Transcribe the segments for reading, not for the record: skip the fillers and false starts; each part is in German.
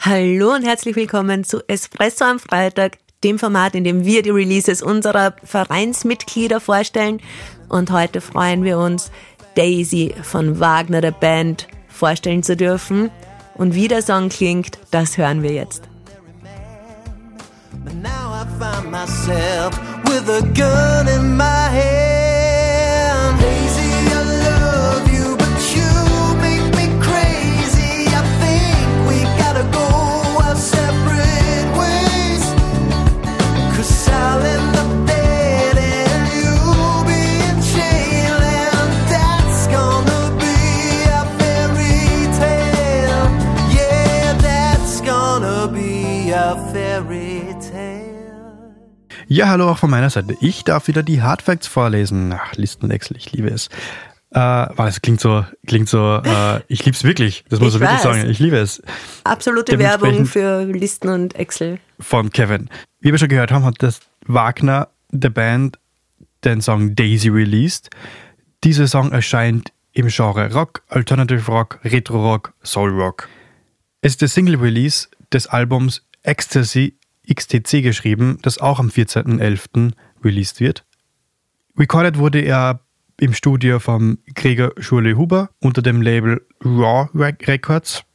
Hallo und herzlich willkommen zu Espresso am Freitag, dem Format, in dem wir die Releases unserer Vereinsmitglieder vorstellen. Und heute freuen wir uns, Daisy von Wagner der Band vorstellen zu dürfen. Und wie der Song klingt, das hören wir jetzt. But now I find myself with a gun in my hand. Daisy, I love you, but you make me crazy. I think we gotta go our separate ways. 'Cause I'll end up dead and you'll be in jail. And that's gonna be a fairy tale. Yeah, that's gonna be a fairy tale. Ja, hallo auch von meiner Seite. Ich darf wieder die Hard Facts vorlesen. Ach, Listen und Excel, ich liebe es. Es klingt so, ich liebe es wirklich. Das muss ich wirklich sagen. Ich liebe es. Absolute Werbung für Listen und Excel. Von Kevin. Wie wir schon gehört haben, hat das Wagner der Band den Song Daisy released. Dieser Song erscheint im Genre Rock, Alternative Rock, Retro Rock, Soul Rock. Es ist der Single-Release des Albums Ecstasy XTC geschrieben, das auch am 14.11. released wird. Recorded wurde er im Studio vom Gregor Schurle-Huber unter dem Label Raw Records,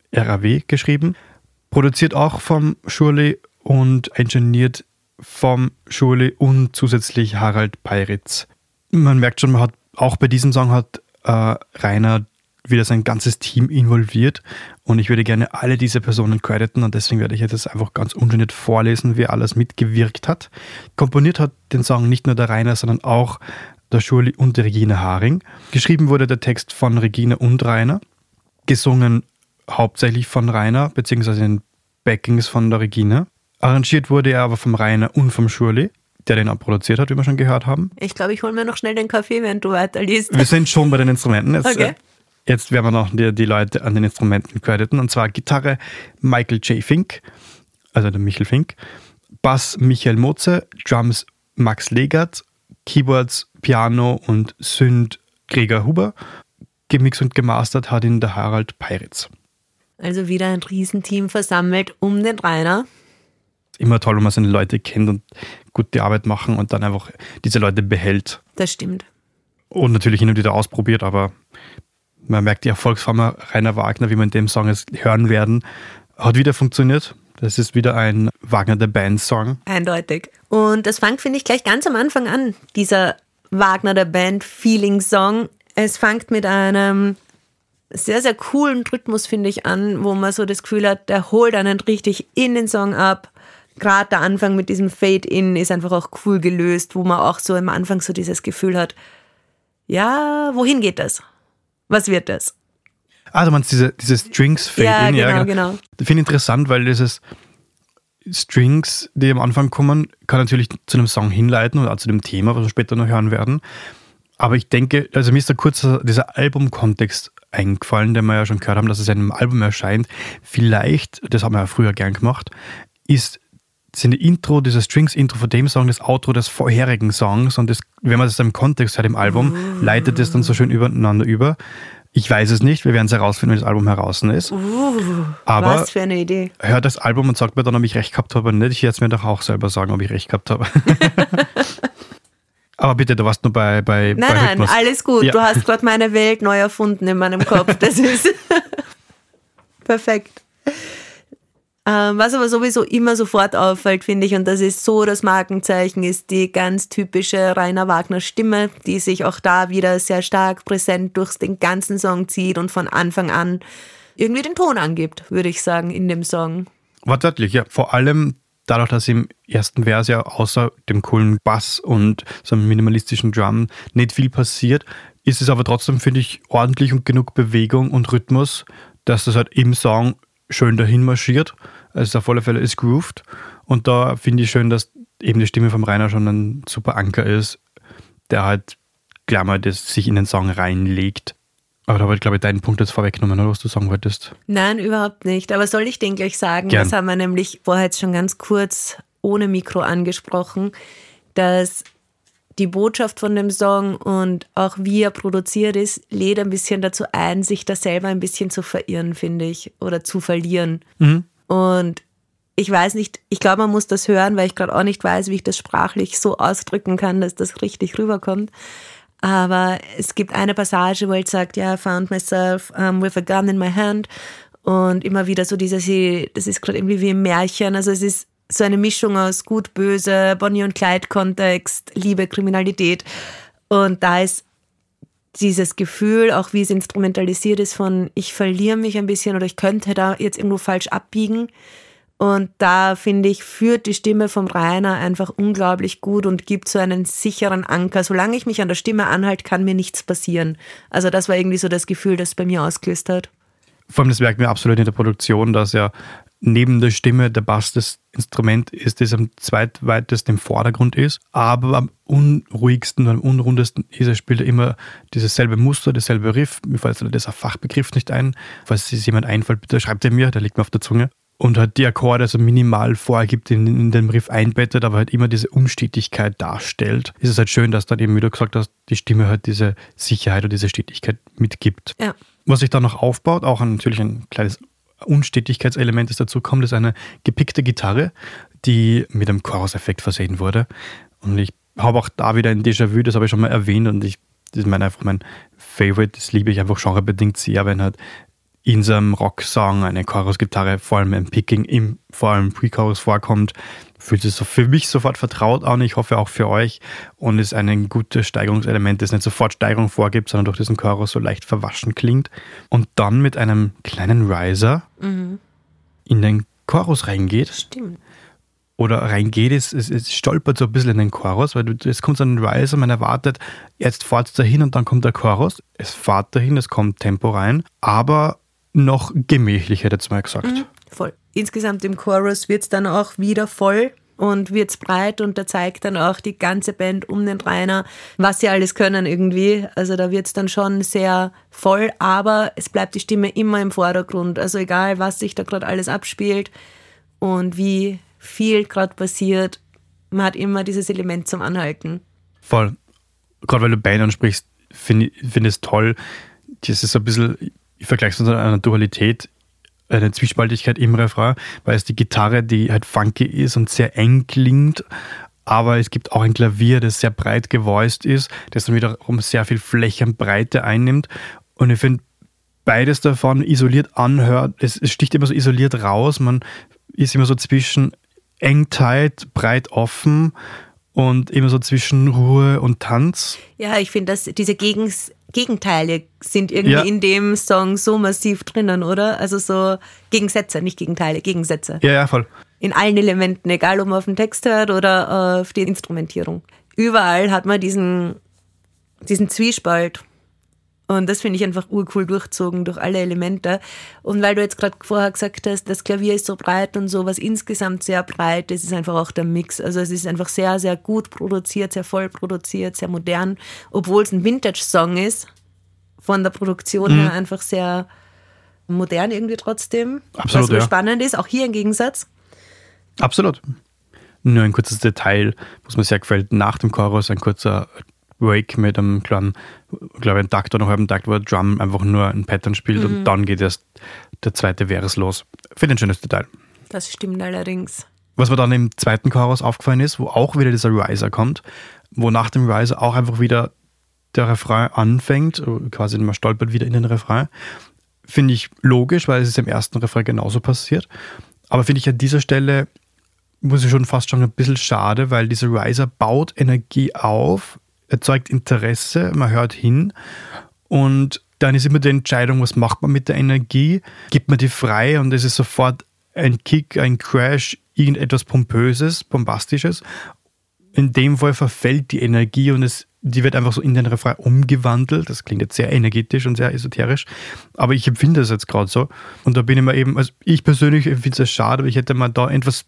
RAW geschrieben. Produziert auch vom Schurle und engineert vom Schurle und zusätzlich Harald Peiritz. Man merkt schon, auch bei diesem Song hat Rainer wieder sein ganzes Team involviert und ich würde gerne alle diese Personen crediten und deswegen werde ich jetzt einfach ganz ungeniert vorlesen, wer alles mitgewirkt hat. Komponiert hat den Song nicht nur der Rainer, sondern auch der Schurli und die Regine Haring. Geschrieben wurde der Text von Regine und Rainer, gesungen hauptsächlich von Rainer, beziehungsweise in den Backings von der Regine. Arrangiert wurde er aber vom Rainer und vom Schurli, der den auch produziert hat, wie wir schon gehört haben. Ich glaube, ich hole mir noch schnell den Kaffee, während du weiterliest. Wir sind schon bei den Instrumenten. Okay. Jetzt werden wir noch die Leute an den Instrumenten crediten. Und zwar Gitarre Michael J. Fink, also der Michel Fink. Bass Michael Motze, Drums Max Legert, Keyboards, Piano und Synth Gregor Huber. Gemixt und gemastert hat ihn der Harald Peiritz. Also wieder ein Riesenteam versammelt um den Rainer. Immer toll, wenn man seine Leute kennt und gute Arbeit machen und dann einfach diese Leute behält. Das stimmt. Und natürlich hin und wieder ausprobiert, aber man merkt die Erfolgsformel Rainer Wagner, wie wir in dem Song jetzt hören werden, hat wieder funktioniert. Das ist wieder ein Wagner der Band-Song. Eindeutig. Und das fängt, finde ich, gleich ganz am Anfang an, dieser Wagner der Band-Feeling-Song. Es fängt mit einem sehr, sehr coolen Rhythmus, finde ich, an, wo man so das Gefühl hat, der holt einen richtig in den Song ab. Gerade der Anfang mit diesem Fade-In ist einfach auch cool gelöst, wo man auch so am Anfang so dieses Gefühl hat, ja, wohin geht das? Was wird das? Ah, du meinst diese Strings-Fade-In? Ja, genau. Ich finde interessant, weil dieses Strings, die am Anfang kommen, kann natürlich zu einem Song hinleiten oder auch zu dem Thema, was wir später noch hören werden. Aber ich denke, also mir ist da kurz dieser Albumkontext eingefallen, den wir ja schon gehört haben, dass es in einem Album erscheint. Vielleicht, das haben wir ja früher gern gemacht, sind die Intro, dieses Strings-Intro von dem Song, das Outro des vorherigen Songs und das, wenn man das im Kontext hört im Album, leitet es dann so schön übereinander über. Ich weiß es nicht, wir werden es herausfinden, wenn das Album heraus ist. Aber was für eine Idee. Hört das Album und sagt mir dann, ob ich recht gehabt habe oder nicht. Ich werde es mir doch auch selber sagen, ob ich recht gehabt habe. Aber bitte, du warst nur bei Nein, alles gut. Ja. Du hast gerade meine Welt neu erfunden in meinem Kopf. Das ist perfekt. Was aber sowieso immer sofort auffällt, finde ich, und das ist so das Markenzeichen, ist die ganz typische Rainer Wagner Stimme, die sich auch da wieder sehr stark präsent durch den ganzen Song zieht und von Anfang an irgendwie den Ton angibt, würde ich sagen, in dem Song. Wortwörtlich, ja. Vor allem dadurch, dass im ersten Vers ja außer dem coolen Bass und so einem minimalistischen Drum nicht viel passiert, ist es aber trotzdem, finde ich, ordentlich und genug Bewegung und Rhythmus, dass das halt im Song schön dahin marschiert. Also auf alle Fälle ist grooved. Und da finde ich schön, dass eben die Stimme vom Rainer schon ein super Anker ist, der halt gleich mal das sich in den Song reinlegt. Aber da habe ich, glaube ich, deinen Punkt jetzt vorweggenommen, oder was du sagen wolltest. Nein, überhaupt nicht. Aber soll ich den gleich sagen? Gern. Das haben wir nämlich vorher jetzt schon ganz kurz ohne Mikro angesprochen, dass die Botschaft von dem Song und auch wie er produziert ist, lädt ein bisschen dazu ein, sich da selber ein bisschen zu verirren, finde ich, oder zu verlieren. Mhm. Und ich weiß nicht, ich glaube, man muss das hören, weil ich gerade auch nicht weiß, wie ich das sprachlich so ausdrücken kann, dass das richtig rüberkommt. Aber es gibt eine Passage, wo er sagt, ja, I found myself with a gun in my hand. Und immer wieder so das ist gerade irgendwie wie im Märchen. Also es ist so eine Mischung aus Gut, Böse, Bonnie und Clyde-Kontext, Liebe, Kriminalität. Und da ist dieses Gefühl, auch wie es instrumentalisiert ist von, ich verliere mich ein bisschen oder ich könnte da jetzt irgendwo falsch abbiegen. Und da, finde ich, führt die Stimme vom Rainer einfach unglaublich gut und gibt so einen sicheren Anker. Solange ich mich an der Stimme anhalte, kann mir nichts passieren. Also das war irgendwie so das Gefühl, das bei mir ausgelöst hat. Vor allem, das merkt man absolut in der Produktion, dass ja neben der Stimme der Bass das Instrument ist, das am zweitweitesten im Vordergrund ist. Aber am unruhigsten und am unrundesten ist, er spielt immer dieses selbe Muster, dasselbe Riff. Mir fällt dieser Fachbegriff nicht ein. Falls es jemand einfällt, bitte schreibt er mir, der liegt mir auf der Zunge. Und halt die Akkorde so minimal vorgibt, in den Riff einbettet, aber halt immer diese Unstetigkeit darstellt. Es ist halt schön, dass dann eben, wie du gesagt hast, die Stimme halt diese Sicherheit und diese Stetigkeit mitgibt. Ja. Was sich dann noch aufbaut, auch natürlich ein kleines Unstetigkeitselement, das dazu kommt, ist eine gepickte Gitarre, die mit einem Chorus-Effekt versehen wurde. Und ich habe auch da wieder ein Déjà-vu, das habe ich schon mal erwähnt und das ist einfach mein Favorite, das liebe ich einfach genrebedingt sehr, wenn halt in so einem Rocksong eine Chorus-Gitarre, vor allem im Picking, vor allem Pre-Chorus vorkommt, fühlt sich so für mich sofort vertraut an, ich hoffe auch für euch, und ist ein gutes Steigerungselement, das nicht sofort Steigerung vorgibt, sondern durch diesen Chorus so leicht verwaschen klingt und dann mit einem kleinen Riser in den Chorus reingeht. Stimmt. Oder reingeht, es stolpert so ein bisschen in den Chorus, weil es kommt so ein Riser, man erwartet, jetzt fährt es dahin und dann kommt der Chorus, es fährt dahin, es kommt Tempo rein, aber noch gemächlich, hätte ich jetzt mal gesagt. Voll. Insgesamt im Chorus wird es dann auch wieder voll und wird es breit und da zeigt dann auch die ganze Band um den Rainer, was sie alles können irgendwie. Also da wird es dann schon sehr voll, aber es bleibt die Stimme immer im Vordergrund. Also egal, was sich da gerade alles abspielt und wie viel gerade passiert, man hat immer dieses Element zum Anhalten. Voll. Gerade weil du Band ansprichst, finde es toll. Das ist so ein bisschen, ich vergleiche es mit einer Dualität, eine Zwiespaltigkeit im Refrain, weil es die Gitarre, die halt funky ist und sehr eng klingt, aber es gibt auch ein Klavier, das sehr breit gevoiced ist, das dann wiederum sehr viel Flächenbreite einnimmt. Und ich finde, beides davon isoliert anhört, es sticht immer so isoliert raus, man ist immer so zwischen eng tight, breit offen und immer so zwischen Ruhe und Tanz. Ja, ich finde, dass diese Gegenteile sind irgendwie in dem Song so massiv drinnen, oder? Also so Gegensätze, nicht Gegenteile, Gegensätze. Ja, voll. In allen Elementen, egal ob man auf den Text hört oder auf die Instrumentierung. Überall hat man diesen Zwiespalt. Und das finde ich einfach urcool durchzogen durch alle Elemente. Und weil du jetzt gerade vorher gesagt hast, das Klavier ist so breit und so, was insgesamt sehr breit ist, ist einfach auch der Mix. Also es ist einfach sehr, sehr gut produziert, sehr voll produziert, sehr modern. Obwohl es ein Vintage-Song ist, von der Produktion her einfach sehr modern irgendwie trotzdem. Absolut, was spannend ist, auch hier im Gegensatz. Absolut. Nur ein kurzes Detail, was mir sehr gefällt, nach dem Chorus ein kurzer Break mit einem kleinen, glaube ich, einen Takt oder einen halben Takt, wo der Drum einfach nur ein Pattern spielt und dann geht erst der zweite Vers los. Finde ein schönes Detail. Das stimmt allerdings. Was mir dann im zweiten Chorus aufgefallen ist, wo auch wieder dieser Riser kommt, wo nach dem Riser auch einfach wieder der Refrain anfängt, quasi man stolpert wieder in den Refrain, finde ich logisch, weil es ist im ersten Refrain genauso passiert. Aber finde ich an dieser Stelle, muss ich schon fast schon ein bisschen schade, weil dieser Riser baut Energie auf, erzeugt Interesse, man hört hin und dann ist immer die Entscheidung, was macht man mit der Energie? Gibt man die frei und es ist sofort ein Kick, ein Crash, irgendetwas Pompöses, Bombastisches. In dem Fall verfällt die Energie und die wird einfach so in den Refrain umgewandelt. Das klingt jetzt sehr energetisch und sehr esoterisch, aber ich empfinde das jetzt gerade so. Und da bin ich mir eben, also ich persönlich empfinde es schade, aber ich hätte mir da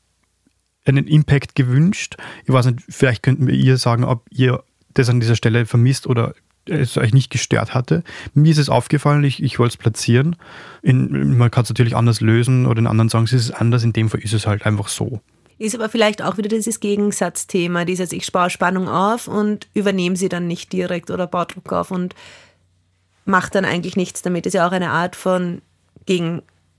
einen Impact gewünscht. Ich weiß nicht, vielleicht könnten wir ihr sagen, ob ihr das an dieser Stelle vermisst oder es euch nicht gestört hatte. Mir ist es aufgefallen, ich wollte es platzieren. Man kann es natürlich anders lösen oder in anderen Songs ist es anders. In dem Fall ist es halt einfach so. Ist aber vielleicht auch wieder dieses Gegensatzthema, dieses ich baue Spannung auf und übernehme sie dann nicht direkt oder baue Druck auf und mache dann eigentlich nichts damit. Das ist ja auch eine Art von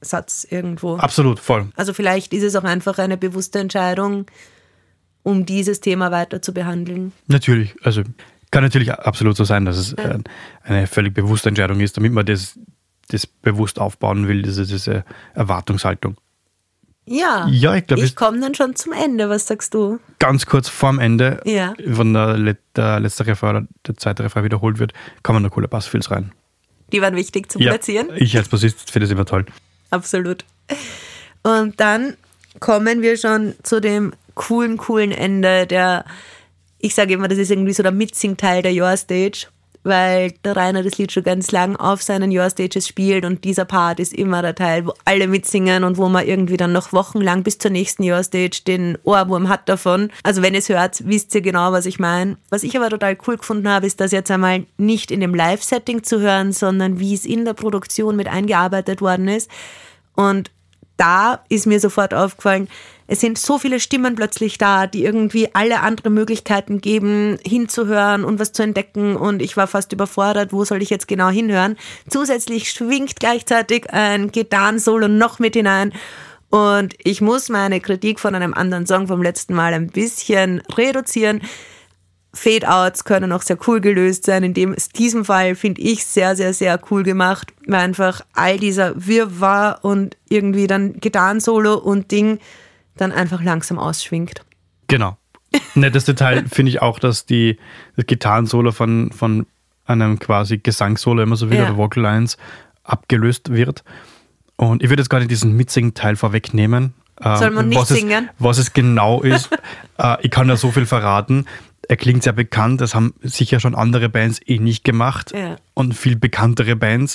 Satz irgendwo. Absolut, voll. Also vielleicht ist es auch einfach eine bewusste Entscheidung, um dieses Thema weiter zu behandeln. Natürlich, also kann natürlich absolut so sein, dass es eine völlig bewusste Entscheidung ist, damit man das bewusst aufbauen will, diese Erwartungshaltung. Ja, Ja, ich glaube, ich komme dann schon zum Ende. Was sagst du? ganz kurz vorm Ende, Ja. wenn der letzte Refrain oder der zweite Refrain wiederholt wird, kommen da coole Bassfills rein. Die waren wichtig zum Platzieren. Ich als Bassist finde das immer toll. Absolut. Und dann kommen wir schon zu dem coolen Ende, ich sage immer, das ist irgendwie so der Mitsing-Teil der Your Stage, weil der Rainer das Lied schon ganz lang auf seinen Your Stages spielt und dieser Part ist immer der Teil, wo alle mitsingen und wo man irgendwie dann noch wochenlang bis zur nächsten Your Stage den Ohrwurm hat davon. Also wenn ihr es hört, wisst ihr genau, was ich meine. Was ich aber total cool gefunden habe, ist das jetzt einmal nicht in dem Live-Setting zu hören, sondern wie es in der Produktion mit eingearbeitet worden ist. Und da ist mir sofort aufgefallen, es sind so viele Stimmen plötzlich da, die irgendwie alle andere Möglichkeiten geben, hinzuhören und was zu entdecken. Und ich war fast überfordert, wo soll ich jetzt genau hinhören. Zusätzlich schwingt gleichzeitig ein Gitarrensolo noch mit hinein. Und ich muss meine Kritik von einem anderen Song vom letzten Mal ein bisschen reduzieren. Fade-Outs können auch sehr cool gelöst sein. In diesem Fall finde ich sehr, sehr, sehr cool gemacht, weil einfach all dieser Wirrwarr und irgendwie dann Gitarrensolo und Ding dann einfach langsam ausschwingt. Genau. Nettes Detail finde ich auch, dass das Gitarrensolo von einem quasi Gesangssolo, immer so wieder, oder Vocal Lines, abgelöst wird. Und ich würde jetzt gar nicht diesen Mitsing-Teil vorwegnehmen. Soll man nicht singen? Was es genau ist. Ich kann da so viel verraten. Er klingt sehr bekannt, das haben sicher schon andere Bands nicht gemacht und viel bekanntere Bands.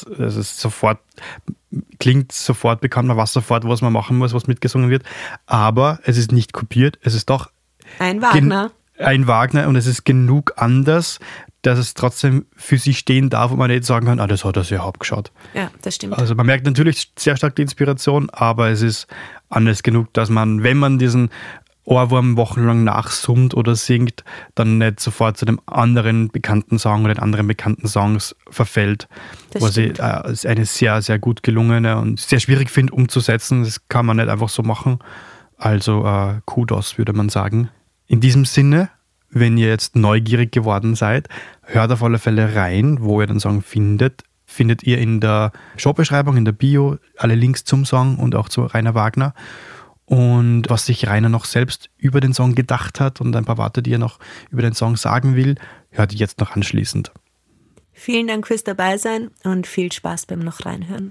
Klingt sofort bekannt, man weiß sofort, was man machen muss, was mitgesungen wird, aber es ist nicht kopiert, es ist doch ein Wagner. Ein Wagner und es ist genug anders, dass es trotzdem für sich stehen darf und man nicht sagen kann, das hat er sich abgeschaut. Ja, das stimmt. Also man merkt natürlich sehr stark die Inspiration, aber es ist anders genug, dass man, wenn man diesen Ohrwurm wochenlang nachsummt oder singt, dann nicht sofort zu dem anderen bekannten Song oder den anderen bekannten Songs verfällt. Was ich eine sehr, sehr gut gelungene und sehr schwierig finde umzusetzen. Das kann man nicht einfach so machen. Also Kudos, würde man sagen. In diesem Sinne, wenn ihr jetzt neugierig geworden seid, hört auf alle Fälle rein, wo ihr den Song findet. Findet ihr in der Showbeschreibung, in der Bio, alle Links zum Song und auch zu Rainer Wagner. Und was sich Rainer noch selbst über den Song gedacht hat und ein paar Worte, die er noch über den Song sagen will, hört ihr jetzt noch anschließend. Vielen Dank fürs Dabeisein und viel Spaß beim noch reinhören.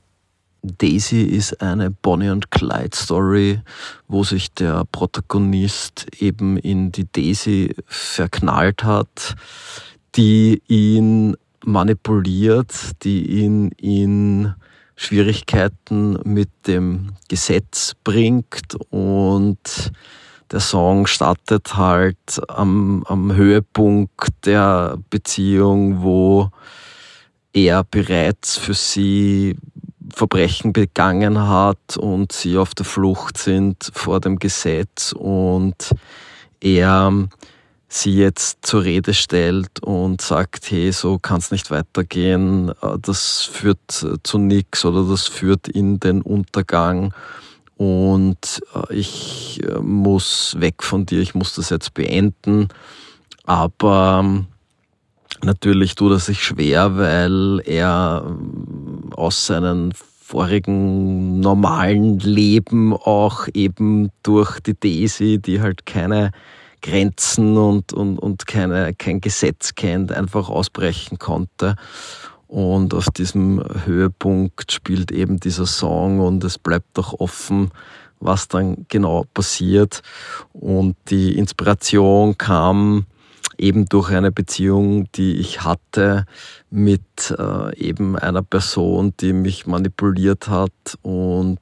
Daisy ist eine Bonnie und Clyde Story, wo sich der Protagonist eben in die Daisy verknallt hat, die ihn manipuliert, die ihn in Schwierigkeiten mit dem Gesetz bringt und der Song startet halt am Höhepunkt der Beziehung, wo er bereits für sie Verbrechen begangen hat und sie auf der Flucht sind vor dem Gesetz und er sie jetzt zur Rede stellt und sagt, hey, so kann es nicht weitergehen, das führt zu nichts oder das führt in den Untergang und ich muss weg von dir, ich muss das jetzt beenden. Aber natürlich tut er sich schwer, weil er aus seinem vorigen normalen Leben auch eben durch die Daisy, die halt keine Grenzen und kein Gesetz kennt, einfach ausbrechen konnte. Und auf diesem Höhepunkt spielt eben dieser Song und es bleibt auch offen, was dann genau passiert. Und die Inspiration kam eben durch eine Beziehung, die ich hatte mit eben einer Person, die mich manipuliert hat und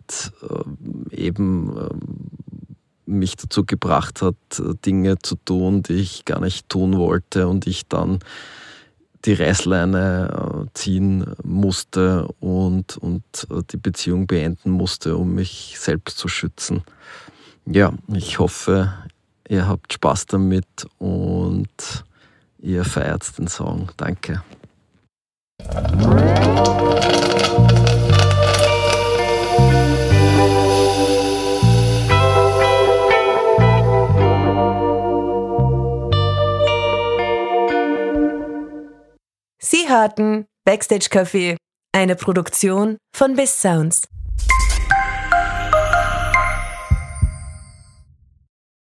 mich dazu gebracht hat, Dinge zu tun, die ich gar nicht tun wollte und ich dann die Reißleine ziehen musste und die Beziehung beenden musste, um mich selbst zu schützen. Ja, ich hoffe, ihr habt Spaß damit und ihr feiert den Song. Danke. Sie hörten Backstage Café, eine Produktion von Biss Sounds.